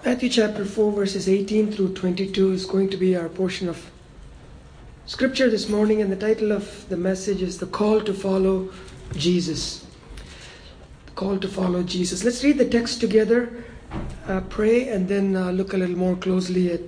Matthew chapter 4 verses 18 through 22 is going to be our portion of scripture this morning, and the title of the message is The Call to Follow Jesus. The Call to Follow Jesus. Let's read the text together, pray, and then look a little more closely at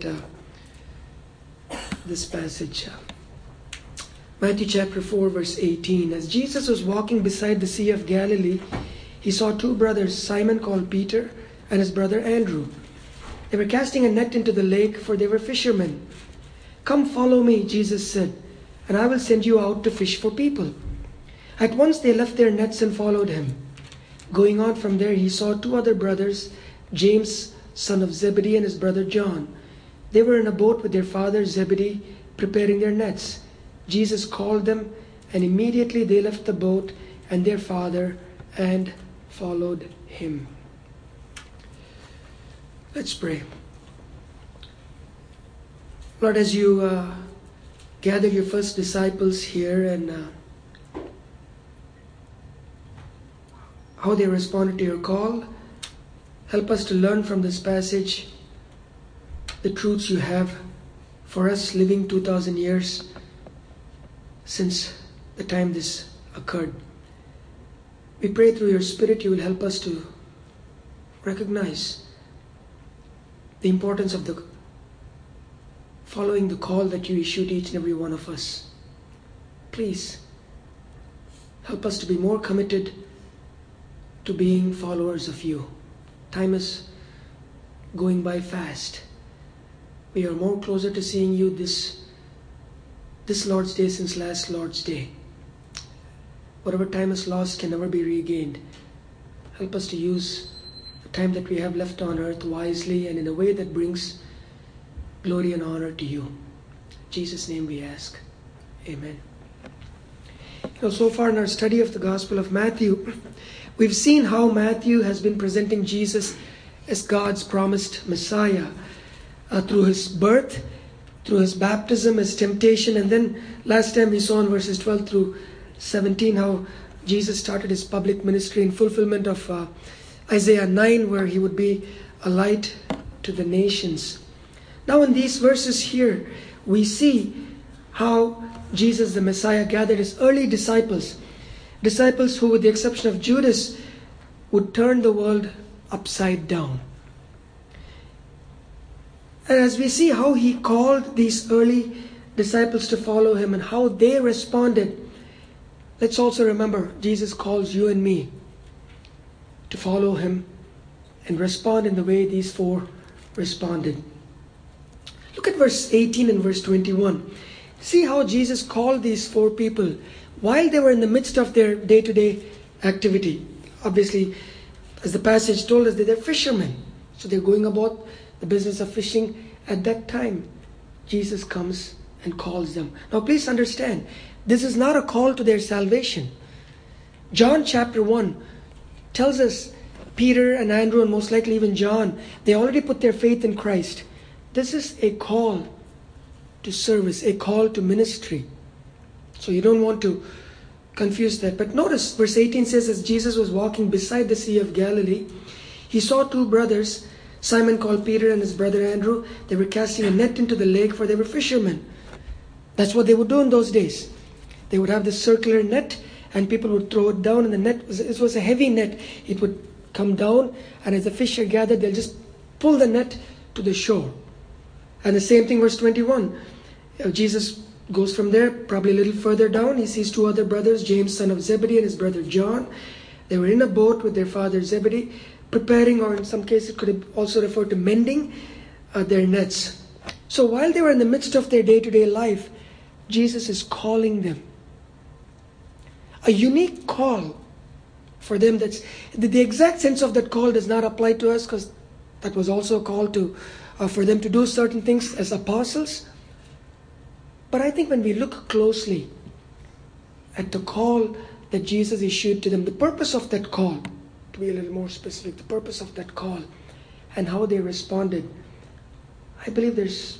this passage. Matthew chapter 4 verse 18. As Jesus was walking beside the Sea of Galilee, he saw two brothers, Simon called Peter and his brother Andrew. They were casting a net into the lake, for they were fishermen. "Come, follow me," Jesus said, "and I will send you out to fish for people." At once they left their nets and followed him. Going on from there, he saw two other brothers, James, son of Zebedee, and his brother John. They were in a boat with their father Zebedee, preparing their nets. Jesus called them, and immediately they left the boat and their father and followed him. Let's pray. Lord, as you gather your first disciples here and how they responded to your call, help us to learn from this passage the truths you have for us living 2,000 years since the time this occurred. We pray through your Spirit you will help us to recognize the importance of the following the call that you issue to each and every one of us. Please help us to be more committed to being followers of you. Time is going by fast. We are more closer to seeing you this Lord's Day since last Lord's Day. Whatever time is lost can never be regained. Help us to use the time that we have left on earth wisely and in a way that brings glory and honor to you. In Jesus' name we ask. Amen. So far in our study of the Gospel of Matthew, we've seen how Matthew has been presenting Jesus as God's promised Messiah through his birth, through his baptism, his temptation, and then last time we saw in verses 12 through 17 how Jesus started his public ministry in fulfillment of Isaiah 9, where he would be a light to the nations. Now in these verses here, we see how Jesus the Messiah gathered his early disciples who, with the exception of Judas, would turn the world upside down. And as we see how he called these early disciples to follow him and how they responded, let's also remember Jesus calls you and me to follow him and respond in the way these four responded. Look at verse 18 and verse 21. See how Jesus called these four people while they were in the midst of their day-to-day activity. Obviously, as the passage told us, they're fishermen. So they're going about the business of fishing. At that time, Jesus comes and calls them. Now please understand, this is not a call to their salvation. John chapter 1 tells us Peter and Andrew and most likely even John, they already put their faith in Christ. This is a call to service, a call to ministry. So you don't want to confuse that. But notice verse 18 says, as Jesus was walking beside the Sea of Galilee, he saw two brothers, Simon called Peter and his brother Andrew. They were casting a net into the lake, for they were fishermen. That's what they would do in those days. They would have this circular net and people would throw it down, and the net was a heavy net. It would come down, and as the fish are gathered, they'll just pull the net to the shore. And the same thing, verse 21. Jesus goes from there, probably a little further down. He sees two other brothers, James, son of Zebedee, and his brother John. They were in a boat with their father Zebedee, preparing, or in some cases it could also refer to mending their nets. So while they were in the midst of their day-to-day life, Jesus is calling them. A unique call for them. That's the exact sense of that call does not apply to us, because that was also a call to for them to do certain things as apostles. But I think when we look closely at the call that Jesus issued to them, the purpose of that call, to be a little more specific, the purpose of that call and how they responded, I believe there's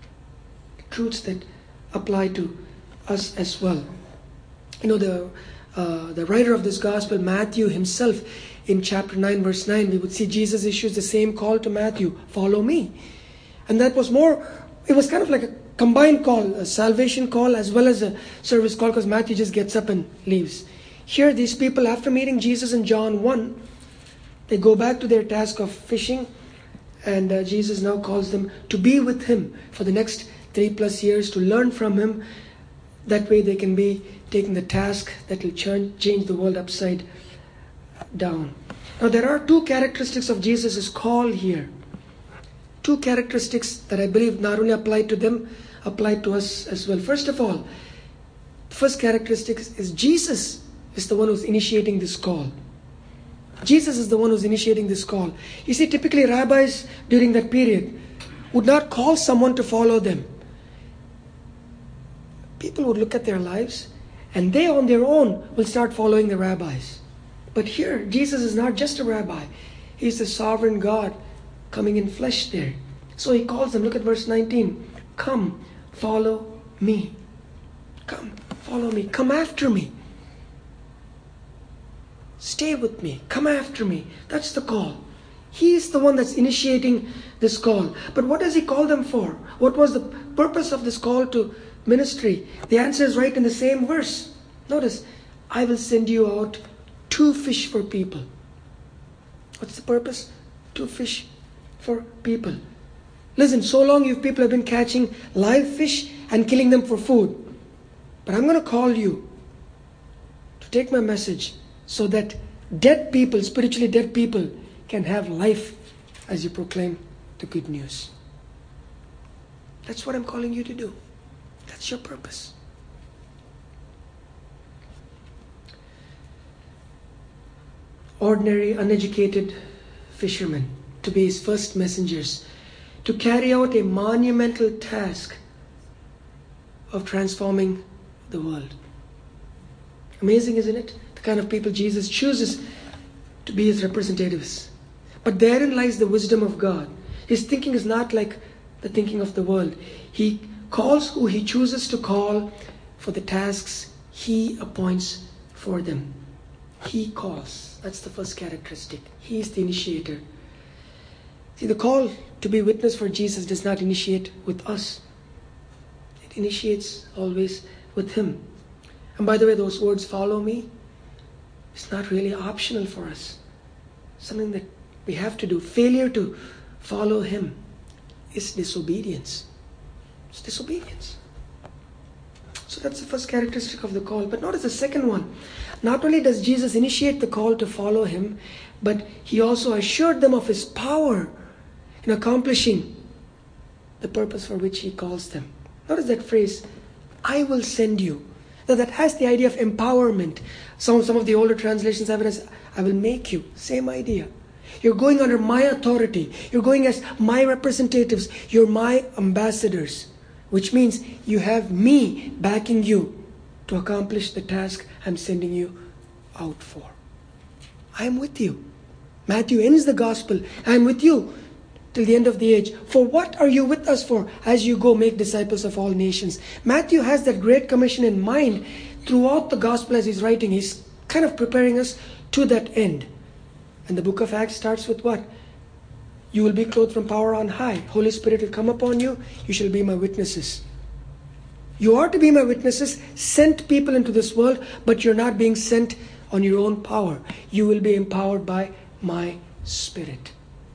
truths that apply to us as well. You know, the the writer of this gospel, Matthew himself, in chapter 9, verse 9, we would see Jesus issues the same call to Matthew, follow me. And that was it was kind of like a combined call, a salvation call as well as a service call, because Matthew just gets up and leaves. Here, these people, after meeting Jesus in John 1, they go back to their task of fishing, and Jesus now calls them to be with him for the next 3+ years, to learn from him. That way they can be taking the task that will change the world upside down. Now, there are 2 characteristics of Jesus' call here. 2 characteristics that I believe not only apply to them, apply to us as well. First of all, the first characteristic is Jesus is the one who's initiating this call. Jesus is the one who's initiating this call. You see, typically rabbis during that period would not call someone to follow them. People would look at their lives and they on their own will start following the rabbis. But here, Jesus is not just a rabbi. He's the sovereign God coming in flesh there. So he calls them, look at verse 19. Come, follow me. Come, follow me. Come after me. Stay with me. Come after me. That's the call. He is the one that's initiating this call. But what does he call them for? What was the purpose of this call to ministry? The answer is right in the same verse. Notice, I will send you out to fish for people. What's the purpose? To fish for people. Listen, so long you people have been catching live fish and killing them for food. But I'm going to call you to take my message so that dead people, spiritually dead people, can have life as you proclaim the good news. That's what I'm calling you to do. That's your purpose. Ordinary, uneducated fishermen to be his first messengers, to carry out a monumental task of transforming the world. Amazing, isn't it? The kind of people Jesus chooses to be his representatives. But therein lies the wisdom of God. His thinking is not like the thinking of the world. He calls who he chooses to call for the tasks he appoints for them. He calls. That's the first characteristic. He is the initiator. See, the call to be witness for Jesus does not initiate with us. It initiates always with him. And by the way, those words, follow me, it's not really optional for us. Something that we have to do. Failure to follow him is disobedience. It's disobedience. So that's the first characteristic of the call. But notice the second one. Not only does Jesus initiate the call to follow him, but he also assured them of his power in accomplishing the purpose for which he calls them. Notice that phrase, I will send you. Now that has the idea of empowerment. Some of the older translations have it as, I will make you. Same idea. You're going under my authority. You're going as my representatives. You're my ambassadors. Which means you have me backing you to accomplish the task I'm sending you out for. I'm with you. Matthew ends the gospel. I'm with you till the end of the age. For what are you with us for as you go make disciples of all nations? Matthew has that great commission in mind throughout the gospel as he's writing. He's kind of preparing us to that end. And the book of Acts starts with what? You will be clothed from power on high. Holy Spirit will come upon you. You shall be my witnesses. You are to be my witnesses, sent people into this world, but you're not being sent on your own power. You will be empowered by my Spirit.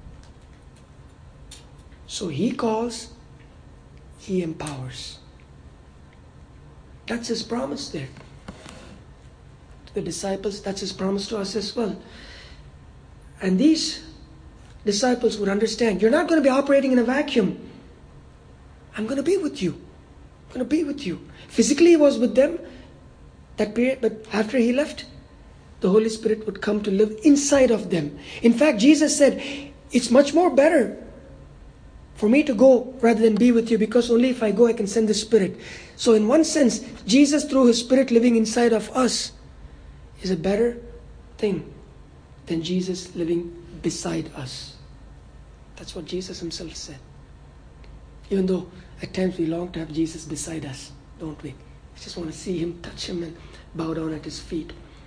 So he calls, he empowers. That's his promise there. To the disciples, that's his promise to us as well. And these disciples would understand, you're not going to be operating in a vacuum. I'm going to be with you. I'm going to be with you. Physically he was with them that period, but after he left, the Holy Spirit would come to live inside of them. In fact, Jesus said, it's much more better for me to go rather than be with you, because only if I go I can send the Spirit. So in one sense, Jesus through his Spirit living inside of us is a better thing than Jesus living beside us. That's what Jesus himself said. Even though at times we long to have Jesus beside us, don't we? We just want to see him, touch him, and bow down at his feet.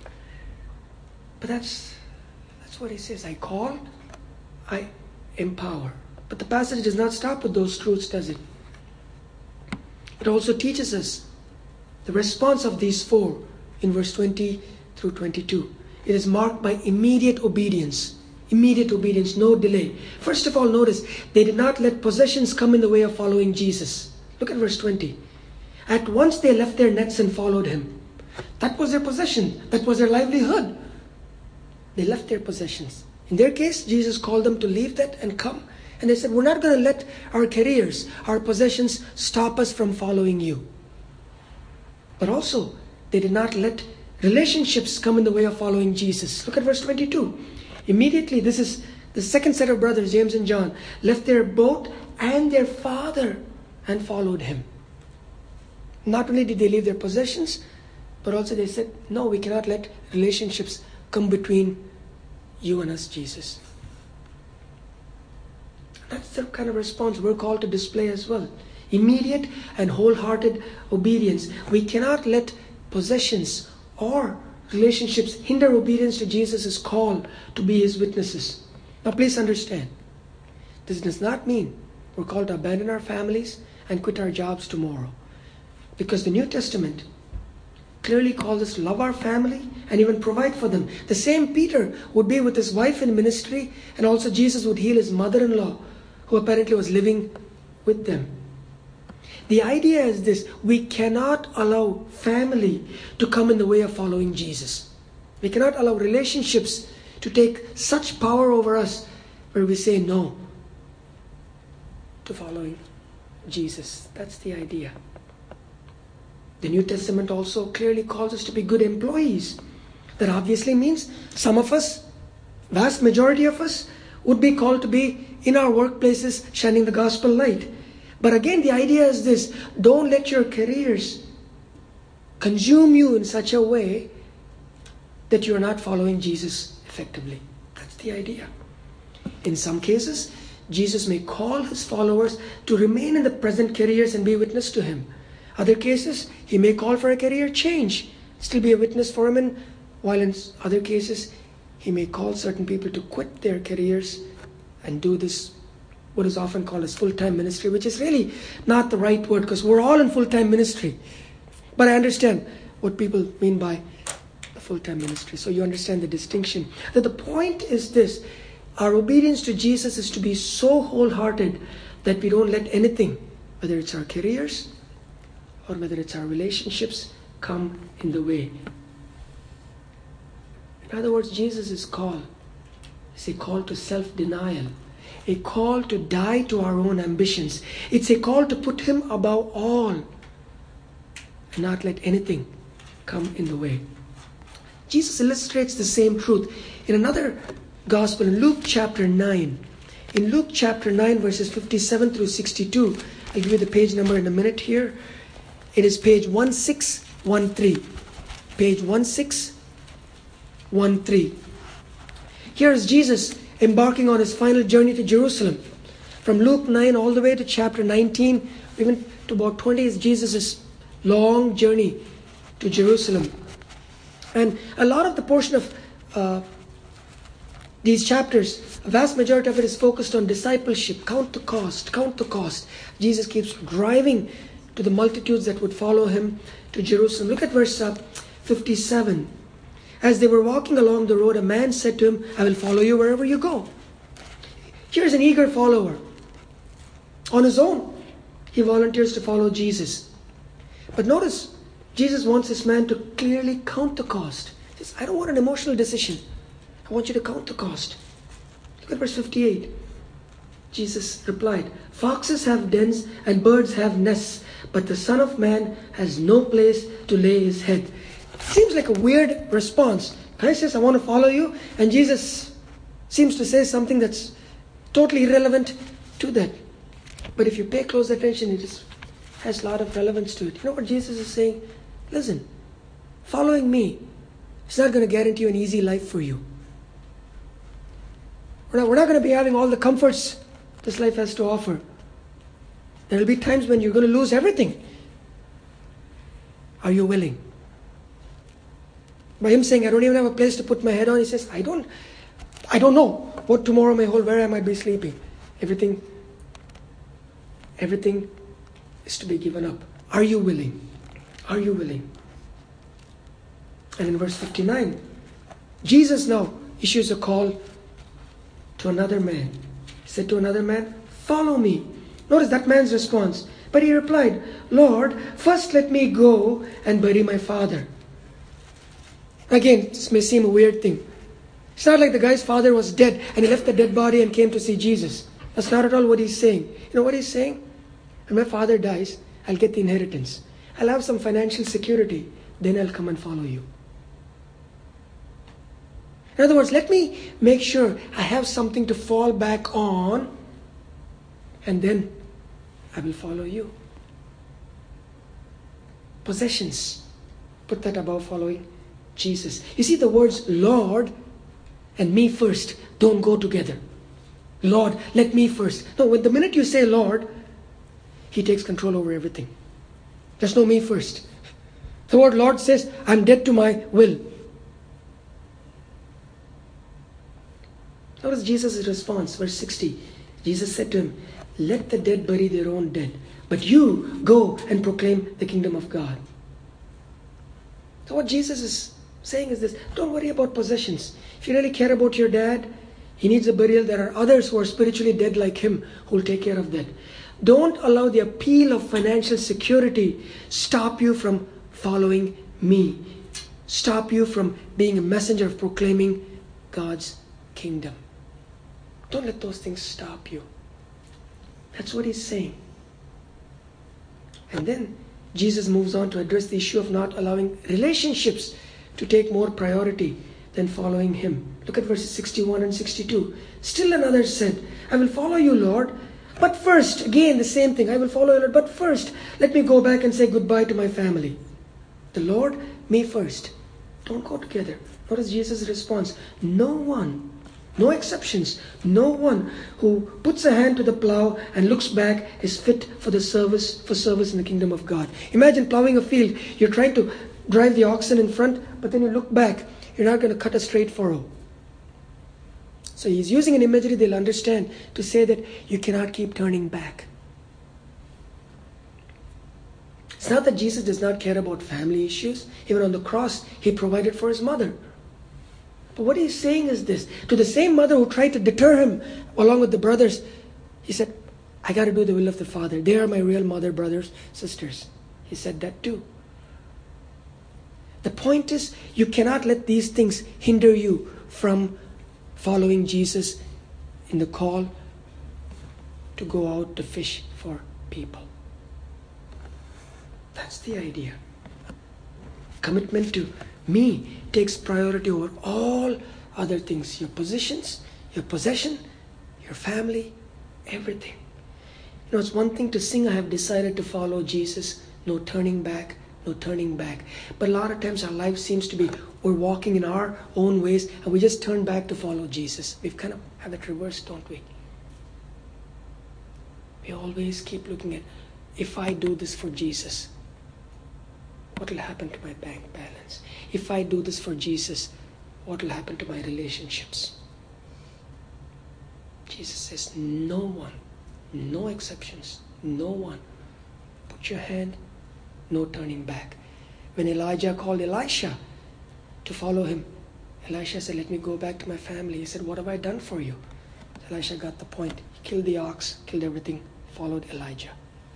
But that's what he says. I call, I empower. But the passage does not stop with those truths, does it? It also teaches us the response of these four in verse 20 through 22. It is marked by immediate obedience. Immediate obedience, no delay. First of all, notice, they did not let possessions come in the way of following Jesus. Look at verse 20. At once they left their nets and followed him. That was their possession. That was their livelihood. They left their possessions. In their case, Jesus called them to leave that and come. And they said, we're not going to let our careers, our possessions stop us from following you. But also, they did not let relationships come in the way of following Jesus. Look at verse 22. Immediately, this is the second set of brothers, James and John, left their boat and their father and followed him. Not only did they leave their possessions, but also they said, no, we cannot let relationships come between you and us, Jesus. That's the kind of response we're called to display as well. Immediate and wholehearted obedience. We cannot let possessions or relationships hinder obedience to Jesus' call to be his witnesses. Now please understand, this does not mean we're called to abandon our families and quit our jobs tomorrow. Because the New Testament clearly calls us to love our family and even provide for them. The same Peter would be with his wife in ministry, and also Jesus would heal his mother-in-law, who apparently was living with them. The idea is this: we cannot allow family to come in the way of following Jesus. We cannot allow relationships to take such power over us where we say no to following Jesus. That's the idea. The New Testament also clearly calls us to be good employees. That obviously means some of us, vast majority of us, would be called to be in our workplaces shining the gospel light. But again, the idea is this: don't let your careers consume you in such a way that you're not following Jesus effectively. That's the idea. In some cases, Jesus may call his followers to remain in the present careers and be witness to him. Other cases, he may call for a career change, still be a witness for him, and while in other cases, he may call certain people to quit their careers and do this, what is often called as full-time ministry, which is really not the right word, because we're all in full-time ministry. But I understand what people mean by the full-time ministry. So you understand the distinction. That the point is this: our obedience to Jesus is to be so wholehearted that we don't let anything, whether it's our careers or whether it's our relationships, come in the way. In other words, Jesus' call is a call to self-denial, a call to die to our own ambitions. It's a call to put him above all and not let anything come in the way. Jesus illustrates the same truth in another gospel, in Luke chapter 9. In Luke chapter 9, verses 57 through 62, I'll give you the page number in a minute here. It is page 1613. Page 1613. Here is Jesus embarking on his final journey to Jerusalem. From Luke 9 all the way to chapter 19, even to about 20 is Jesus' long journey to Jerusalem. And a lot of the portion of these chapters, a vast majority of it is focused on discipleship. Count the cost, count the cost. Jesus keeps driving to the multitudes that would follow him to Jerusalem. Look at verse 57. As they were walking along the road, a man said to him, I will follow you wherever you go. Here's an eager follower. On his own, he volunteers to follow Jesus. But notice, Jesus wants this man to clearly count the cost. He says, I don't want an emotional decision. I want you to count the cost. Look at verse 58. Jesus replied, foxes have dens and birds have nests, but the Son of Man has no place to lay his head. It seems like a weird response. Guy says, I want to follow you, and Jesus seems to say something that's totally irrelevant to that. But if you pay close attention, it just has a lot of relevance to it. You know what Jesus is saying? Listen, following me is not going to guarantee you an easy life for you. We're not going to be having all the comforts this life has to offer. There will be times when you're going to lose everything. Are you willing? By him saying, I don't even have a place to put my head on, he says, I don't know what tomorrow may hold, where I might be sleeping. Everything is to be given up. Are you willing? Are you willing? And in verse 59, Jesus now issues a call to another man. He said to another man, follow me. Notice that man's response. But he replied, Lord, first let me go and bury my father. Again, this may seem a weird thing. It's not like the guy's father was dead and he left the dead body and came to see Jesus. That's not at all what he's saying. You know what he's saying? When my father dies, I'll get the inheritance. I'll have some financial security. Then I'll come and follow you. In other words, let me make sure I have something to fall back on, and then I will follow you. Possessions. Put that above following Jesus. You see, the words Lord and me first don't go together. Lord, let me first. No, when the minute you say Lord, He takes control over everything. There's no me first. The word Lord says, I'm dead to my will. Notice Jesus' response, verse 60. Jesus said to him, let the dead bury their own dead, but you go and proclaim the kingdom of God. So what Jesus is saying is this: don't worry about possessions. If you really care about your dad, he needs a burial. There are others who are spiritually dead like him who will take care of that. Don't allow the appeal of financial security stop you from following me. Stop you from being a messenger of proclaiming God's kingdom. Don't let those things stop you. That's what he's saying. And then Jesus moves on to address the issue of not allowing relationships to take more priority than following him. Look at verses 61 and 62. Still another said, I will follow you, Lord. But first, again the same thing, I will follow you, Lord. But first, let me go back and say goodbye to my family. The Lord, me first. Don't go together. Notice Jesus' response. No one, no exceptions, no one who puts a hand to the plow and looks back is fit for service in the kingdom of God. Imagine plowing a field. You're trying to drive the oxen in front, but then you look back. You're not going to cut a straight furrow. So he's using an imagery they'll understand to say that you cannot keep turning back. It's not that Jesus does not care about family issues. Even on the cross, he provided for his mother. But what he's saying is this: to the same mother who tried to deter him along with the brothers, he said, I got to do the will of the Father. They are my real mother, brothers, sisters. He said that too. The point is, you cannot let these things hinder you from following Jesus in the call to go out to fish for people. That's the idea. Commitment to me takes priority over all other things. Your positions, your possession, your family, everything. You know, it's one thing to sing, I have decided to follow Jesus, no turning back, no turning back. But a lot of times our life seems to be, we're walking in our own ways and we just turn back to follow Jesus. We've kind of have it reversed, don't we? We always keep looking at, if I do this for Jesus, what will happen to my bank balance? If I do this for Jesus, what will happen to my relationships? Jesus says, no one, no exceptions, no one. Put your hand, no turning back. When Elijah called Elisha to follow him, Elisha said, let me go back to my family. He said, what have I done for you? Elisha got the point. He killed the ox, killed everything, followed Elijah.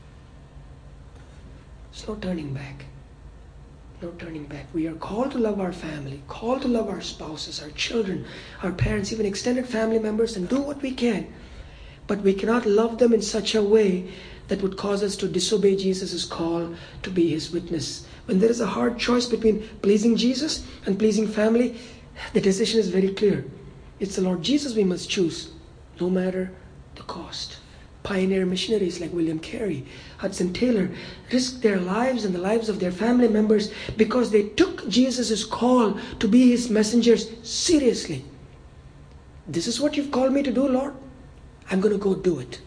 There's no turning back. No turning back. We are called to love our family, called to love our spouses, our children, our parents, even extended family members, and do what we can. But we cannot love them in such a way that would cause us to disobey Jesus' call to be his witness. When there is a hard choice between pleasing Jesus and pleasing family, the decision is very clear. It's the Lord Jesus we must choose, no matter the cost. Pioneer missionaries like William Carey, Hudson Taylor risked their lives and the lives of their family members because they took Jesus' call to be his messengers seriously. This is what you've called me to do, Lord. I'm going to go do it.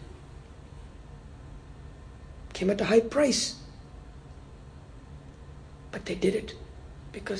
Came at a high price. But they did it because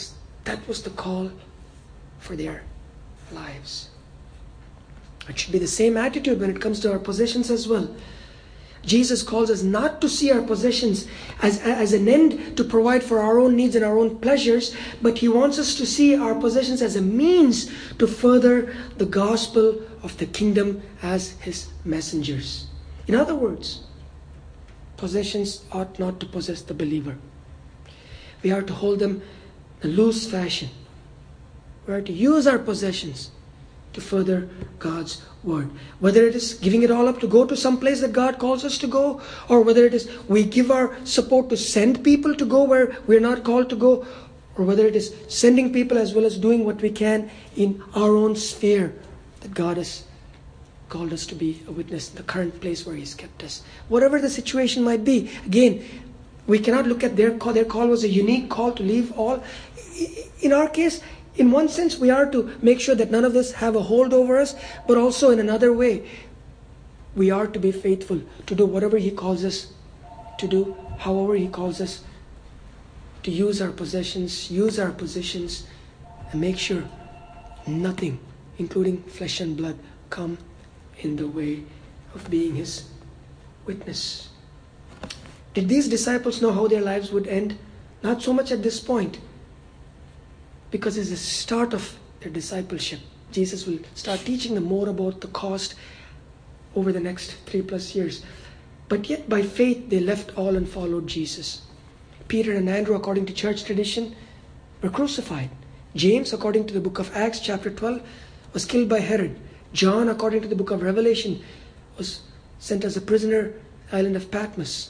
That was the call for their lives. It should be the same attitude when it comes to our possessions as well. Jesus calls us not to see our possessions as an end to provide for our own needs and our own pleasures, but He wants us to see our possessions as a means to further the gospel of the kingdom as His messengers. In other words, possessions ought not to possess the believer. We are to hold them in a loose fashion. We are to use our possessions to further God's word. Whether it is giving it all up to go to some place that God calls us to go, or whether it is we give our support to send people to go where we're not called to go, or whether it is sending people as well as doing what we can in our own sphere that God has called us to be a witness in the current place where He's kept us. Whatever the situation might be, again, we cannot look at their call. Their call was a unique call to leave all. In our case, in one sense, we are to make sure that none of this have a hold over us, but also in another way, we are to be faithful to do whatever He calls us to do, however He calls us to use our possessions, use our positions, and make sure nothing, including flesh and blood, come in the way of being His witness. Did these disciples know how their lives would end? Not so much at this point, because it's the start of their discipleship. Jesus will start teaching them more about the cost over the next 3+ years. But yet by faith they left all and followed Jesus. Peter and Andrew, according to church tradition, were crucified. James, according to the book of Acts chapter 12, was killed by Herod. John, according to the book of Revelation, was sent as a prisoner to the island of Patmos.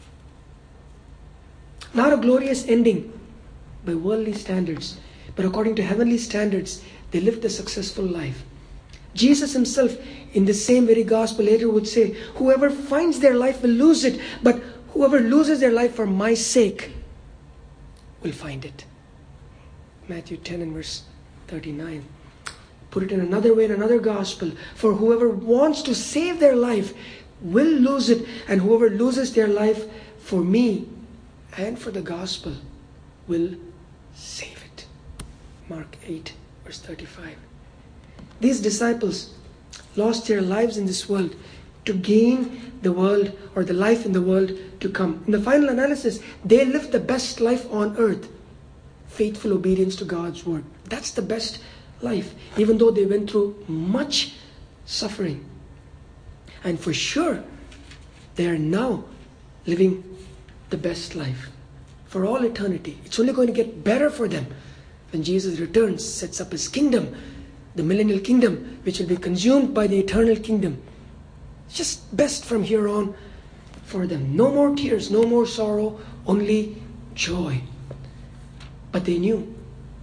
Not a glorious ending by worldly standards, but according to heavenly standards, they lived a successful life. Jesus Himself, in the same very gospel, later would say, whoever finds their life will lose it, but whoever loses their life for my sake will find it. Matthew 10 and verse 39. Put it in another way, in another gospel, for whoever wants to save their life will lose it, and whoever loses their life for me and for the gospel will save it. Mark 8, verse 35. These disciples lost their lives in this world to gain the world or the life in the world to come. In the final analysis, they lived the best life on earth. Faithful obedience to God's word. That's the best life, even though they went through much suffering. And for sure, they are now living the best life for all eternity. It's only going to get better for them when Jesus returns, sets up His kingdom, the millennial kingdom, which will be consumed by the eternal kingdom. It's just best from here on for them. No more tears, no more sorrow, only joy. But they knew,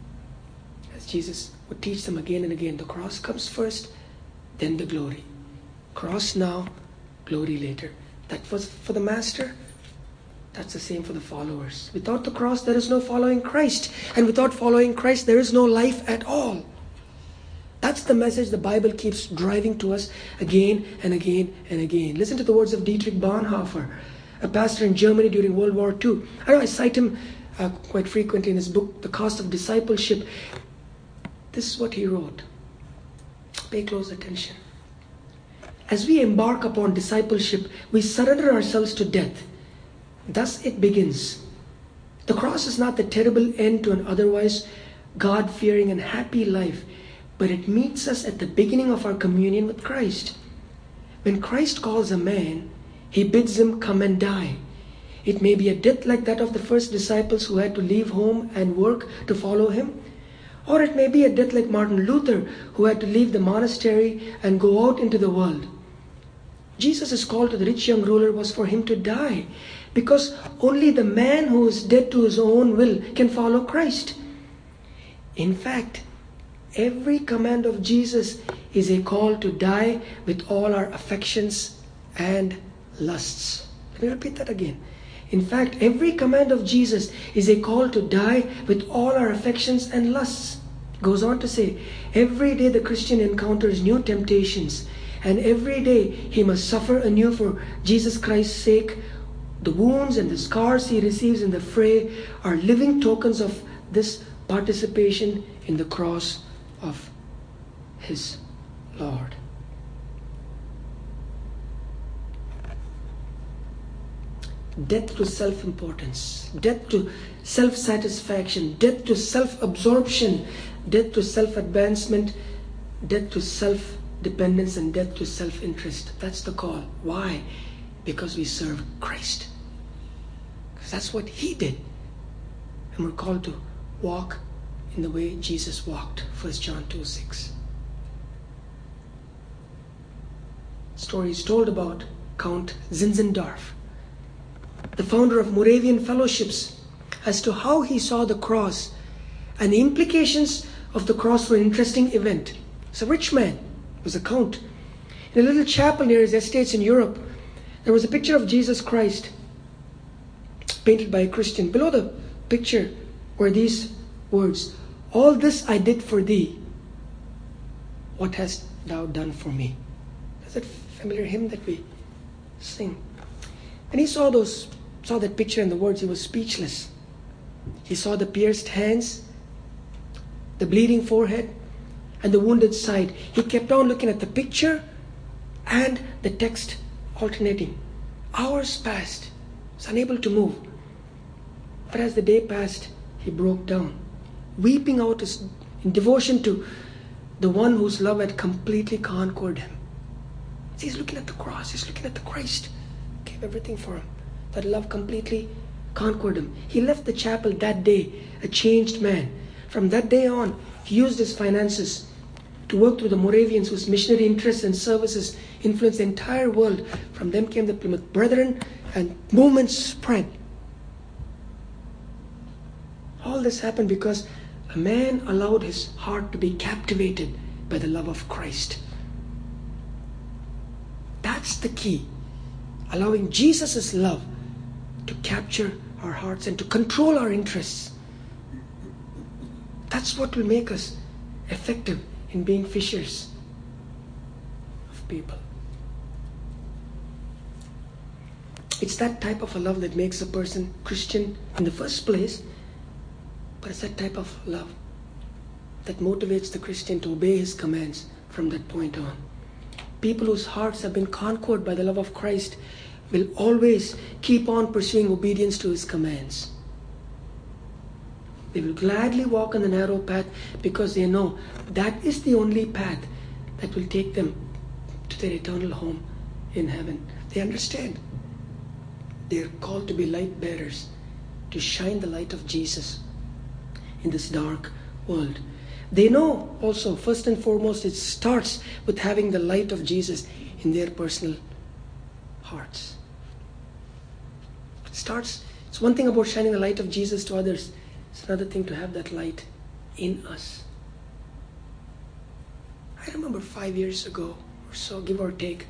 as Jesus would teach them again and again, the cross comes first, then the glory. Cross now, glory later. That was for the Master. That's the same for the followers. Without the cross, there is no following Christ. And without following Christ, there is no life at all. That's the message the Bible keeps driving to us again and again and again. Listen to the words of Dietrich Bonhoeffer, a pastor in Germany during World War II. I cite him quite frequently in his book, The Cost of Discipleship. This is what he wrote. Pay close attention. As we embark upon discipleship, we surrender ourselves to death. Thus it begins. The cross is not the terrible end to an otherwise God-fearing and happy life, but it meets us at the beginning of our communion with Christ. When Christ calls a man, He bids him come and die. It may be a death like that of the first disciples who had to leave home and work to follow Him, or it may be a death like Martin Luther, who had to leave the monastery and go out into the world. Jesus' call to the rich young ruler was for him to die, because only the man who is dead to his own will can follow Christ. In fact, every command of Jesus is a call to die with all our affections and lusts. Let me repeat that again. In fact, every command of Jesus is a call to die with all our affections and lusts. It goes on to say, every day the Christian encounters new temptations, and every day he must suffer anew for Jesus Christ's sake. The wounds and the scars he receives in the fray are living tokens of this participation in the cross of his Lord. Death to self-importance, death to self-satisfaction, death to self-absorption, death to self-advancement, death to self-dependence, and death to self-interest. That's the call. Why? Because we serve Christ. Because that's what he did. And we're called to walk in the way Jesus walked. 1 John 2:6. Story is told about Count Zinzendorf, the founder of Moravian Fellowships, as to how he saw the cross, and the implications of the cross were an interesting event. He's a rich man, he was a count. In a little chapel near his estates in Europe, there was a picture of Jesus Christ painted by a Christian. Below the picture were these words, "All this I did for thee. What hast thou done for me?" Is that familiar hymn that we sing? And he saw that picture and the words, he was speechless. He saw the pierced hands, the bleeding forehead, and the wounded side. He kept on looking at the picture and the text alternating. Hours passed. He was unable to move. But as the day passed, he broke down, weeping out in devotion to the one whose love had completely conquered him. See, he's looking at the cross. He's looking at the Christ. Gave everything for him. That love completely conquered him. He left the chapel that day a changed man. From that day on, he used his finances to work through the Moravians whose missionary interests and services influenced the entire world. From them came the Plymouth Brethren, and movements spread. All this happened because a man allowed his heart to be captivated by the love of Christ. That's the key. Allowing Jesus' love to capture our hearts and to control our interests. That's what will make us effective in being fishers of people. It's that type of a love that makes a person Christian in the first place, but it's that type of love that motivates the Christian to obey his commands from that point on. People whose hearts have been conquered by the love of Christ will always keep on pursuing obedience to his commands. They will gladly walk on the narrow path because they know that is the only path that will take them to their eternal home in heaven. They understand. They are called to be light bearers, to shine the light of Jesus in this dark world. They know also, first and foremost, it starts with having the light of Jesus in their personal hearts. It's one thing about shining the light of Jesus to others. It's another thing to have that light in us. I remember 5 years ago or so, give or take,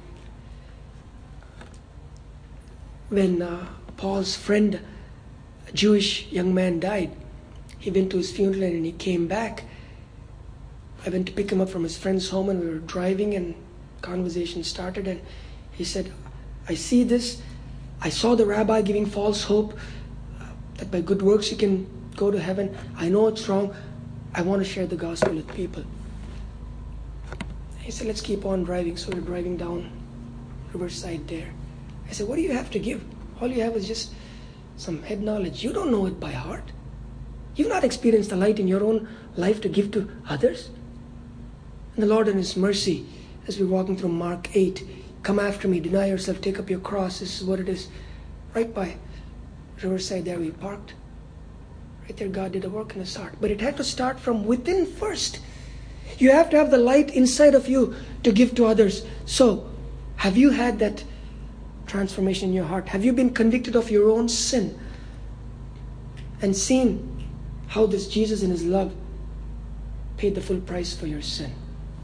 when Paul's friend, a Jewish young man, died. He went to his funeral and he came back. I went to pick him up from his friend's home and we were driving and conversation started, and he said, "I see this. I saw the rabbi giving false hope that by good works you can go to heaven. I know it's wrong. I want to share the gospel with people." He said, "Let's keep on driving." So we're driving down Riverside there. I said, "What do you have to give? All you have is just some head knowledge. You don't know it by heart. You've not experienced the light in your own life to give to others." And the Lord in His mercy, as we're walking through Mark 8, "Come after me, deny yourself, take up your cross." This is what it is. Right by Riverside there we parked. Right there God did a work in His heart. But it had to start from within first. You have to have the light inside of you to give to others. So, have you had that transformation in your heart? Have you been convicted of your own sin and seen how this Jesus in His love paid the full price for your sin?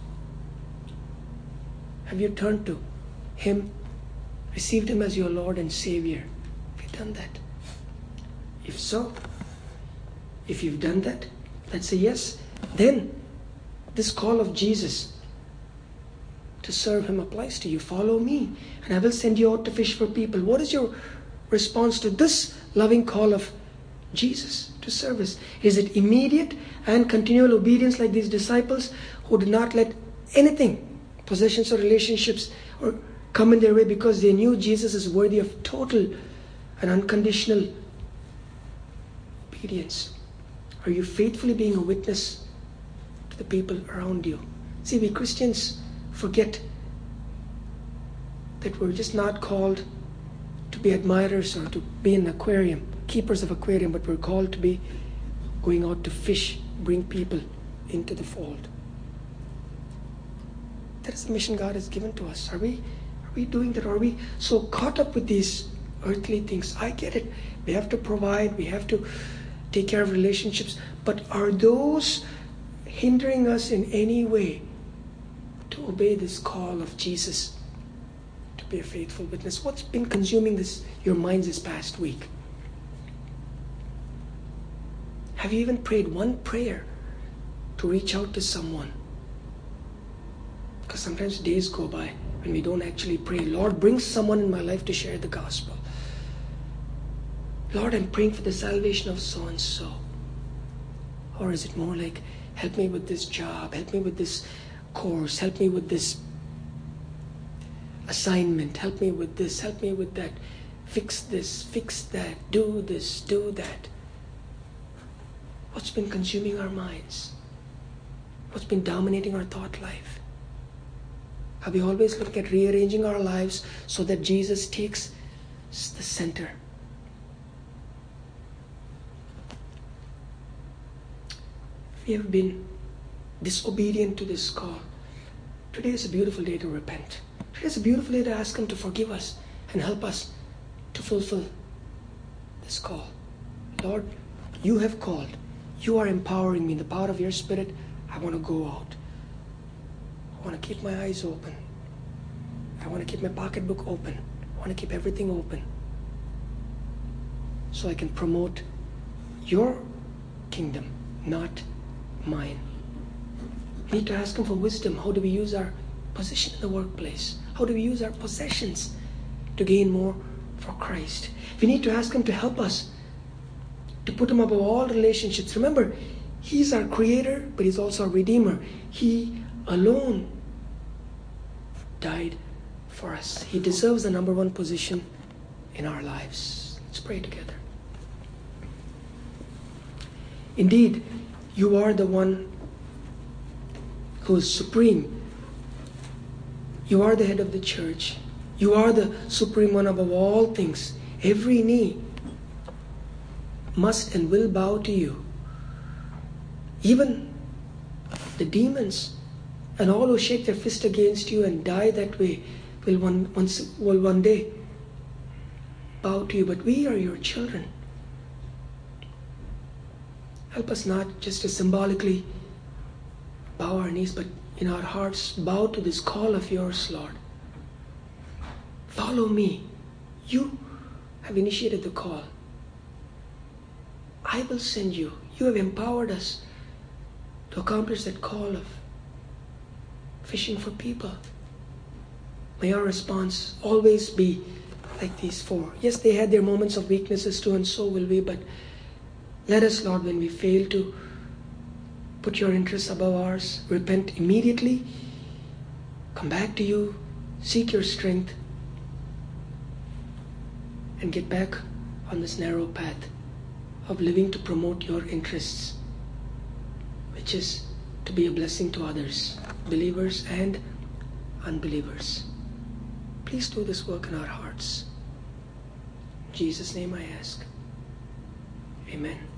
Have you turned to Him, received Him as your Lord and Savior? Have you done that? If so, if you've done that, let's say yes. Then this call of Jesus to serve Him applies to you. Follow me, and I will send you out to fish for people. What is your response to this loving call of Jesus, to service? Is it immediate and continual obedience like these disciples who did not let anything, possessions or relationships, or come in their way because they knew Jesus is worthy of total and unconditional obedience? Are you faithfully being a witness to the people around you? See, we Christians forget that we're just not called to be admirers or to be an aquarium, keepers of aquarium, but we're called to be going out to fish, bring people into the fold. That is the mission God has given to us. Are we doing that? Are we so caught up with these earthly things? I get it. We have to provide, we have to take care of relationships, but are those hindering us in any way to obey this call of Jesus to be a faithful witness? What's been consuming your minds this past week? Have you even prayed one prayer to reach out to someone? Because sometimes days go by when we don't actually pray. Lord, bring someone in my life to share the gospel. Lord, I'm praying for the salvation of so-and-so. Or is it more like, help me with this job, help me with this course, help me with this assignment, help me with this, help me with that, fix this, fix that, do this, do that. What's been consuming our minds? What's been dominating our thought life? Are we always looking at rearranging our lives so that Jesus takes the center? If you have been disobedient to this call, today is a beautiful day to repent. Today is a beautiful day to ask Him to forgive us and help us to fulfill this call. Lord, you have called. You are empowering me in the power of your Spirit. I want to go out. I want to keep my eyes open. I want to keep my pocketbook open. I want to keep everything open so I can promote your kingdom, not mine. We need to ask Him for wisdom. How do we use our position in the workplace? How do we use our possessions to gain more for Christ? We need to ask Him to help us, to put Him above all relationships. Remember, He's our creator, but He's also our redeemer. He alone died for us. He deserves the number one position in our lives. Let's pray together. Indeed, you are the one who is supreme. You are the head of the church. You are the supreme one above all things. Every knee must and will bow to you. Even the demons and all who shake their fist against you and die that way will one day bow to you. But we are your children. Help us not just to symbolically bow our knees, but in our hearts bow to this call of yours, Lord. Follow me. You have initiated the call. I will send you. You have empowered us to accomplish that call of fishing for people. May our response always be like these four. Yes, they had their moments of weaknesses too, and so will we, but let us, Lord, when we fail to put your interests above ours, repent immediately, come back to you, seek your strength, and get back on this narrow path of living to promote your interests, which is to be a blessing to others, believers and unbelievers. Please do this work in our hearts. In Jesus' name I ask. Amen.